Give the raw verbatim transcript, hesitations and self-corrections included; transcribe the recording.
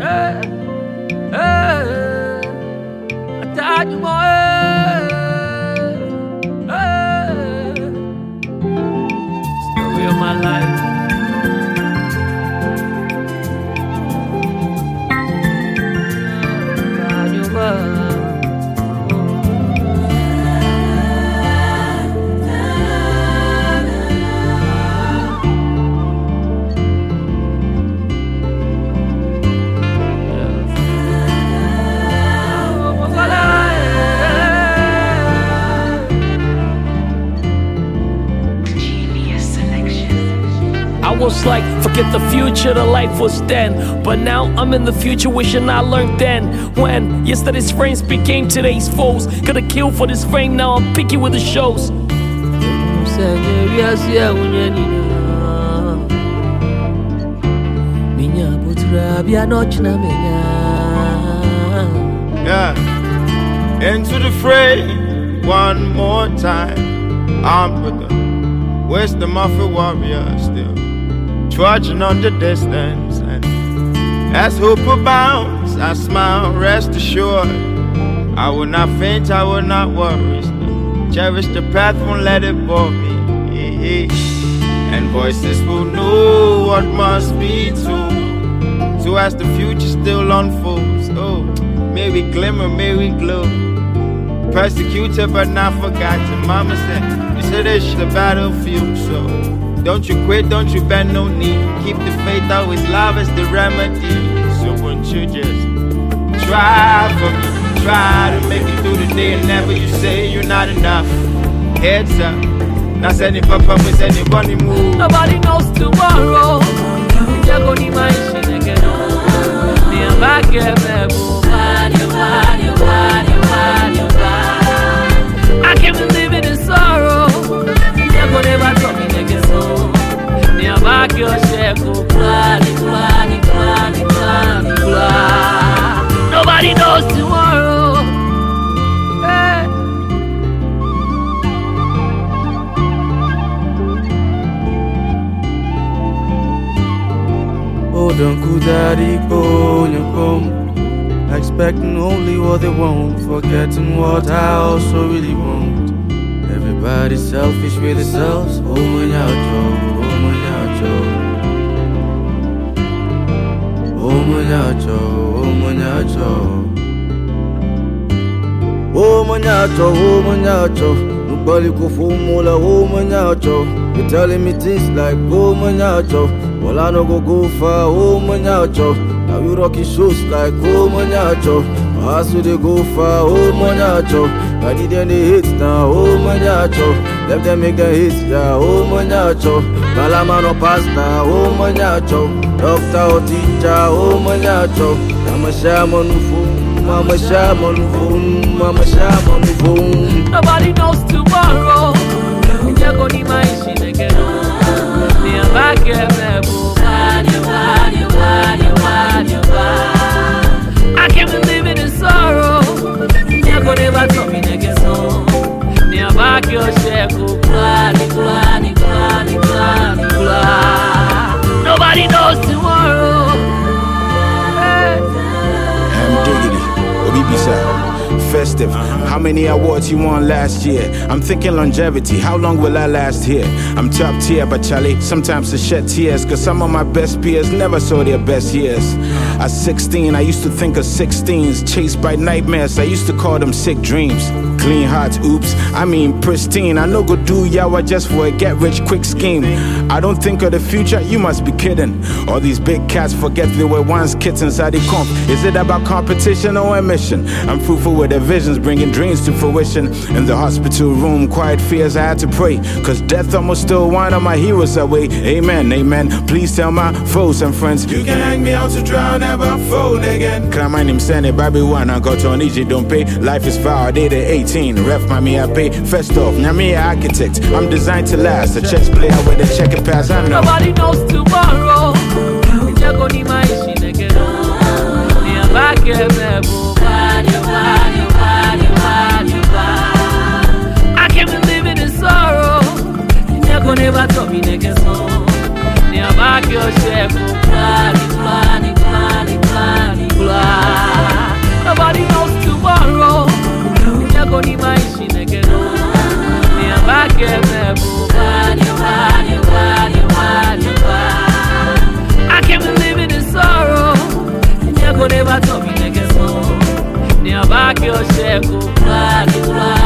Story of my life. I was like, forget the future, the life was then. But now I'm in the future, wishing I learned then. When yesterday's friends became today's foes. Gotta kill for this fame, now I'm picky with the shows. Yeah, into the fray one more time. I'm with the wisdom of a warrior still trudging on the distance, and as hope abounds, I smile, rest assured. I will not faint, I will not worry. Still cherish the path, won't let it bore me. And voices will know what must be true. So as the future still unfolds, oh, may we glimmer, may we glow. Persecuted but not forgotten. Mama said, you said it's the battlefield, so don't you quit, don't you bend no knee. Keep the faith, always love is the remedy. So won't you just try for me, try to make it through the day, and never you say you're not enough. Heads up, not sending papa with anybody move. Nobody knows tomorrow. You're gonna mind shit again. Me and back here, I can't believe it in sorrow. You're gonna never talk me again. Me and back your share go gladi, gladi, gladi, gladi, gladi. Nobody knows tomorrow. Hey. Oh, don't go daddy, go, you come. Expecting only what they want, forgetting what I also really want. Everybody's selfish with themselves. Oh, my yacho, oh, my yacho. Oh, my yacho, oh, my yacho. Oh, my yacho, oh, my yacho. Nobody go for mola, oh, my yacho. You're telling me things like, oh, my yacho. Well, I no go go far, oh, my yacho. Now you rocking shows like, oh, manyacho. My ass they go far, oh, manyacho. I did any hits now, oh, manyacho. Let them make the hits, yeah, oh, manyacho. Malama no pasta, oh, manyacho. Doctor or teacher, oh, manyacho. I'm a shaman phone, I'm a shaman phone, I'm a shaman phone. Nobody knows tomorrow. You're gonna mind shit again. Me and back here, I can't believe it in sorrow. You're gonna never talk me again. Near back your share go gladi, gladi, gladi, gladi, gladi. Nobody knows tomorrow. Hey. I'm digging it. Obi Bisa. Festive. How many awards you won last year? I'm thinking longevity. How long will I last here? I'm top tier, but Charlie, sometimes I shed tears, cause some of my best peers never saw their best years. At sixteen, I used to think of sixteens, chased by nightmares. I used to call them sick dreams. Clean hearts, oops, I mean pristine. I no go do yawa just for a get rich quick scheme. I don't think of the future, you must be kidding. All these big cats forget they were once kittens. How they comp? Is it about competition or ambition? I'm fruitful with the visions, bringing dreams to fruition. In the hospital room, quiet fears I had to pray, cause death almost stole one of my heroes away. Amen, amen. Please tell my foes and friends, you can hang me out to dry, never fold again. Can I mind him send it, baby one, I got on easy, don't pay. Life is foul, I did it eighteen. Ref my me, I pay. First off, now me an architect. I'm designed to last. A chess player with a checkered pass, I know. Nobody knows tomorrow. You're gonna mind shit again. Near back here, I can't believe it in sorrow. You're gonna never talk me again. Near back your share, gladi, gladi, gladi, gladi. me nigga no. Me a back and me bad, you bad, you bad, you bad, you bad. I can't be living in sorrow. You could never tell me nigga so. Me a back your share, go bad, you bad.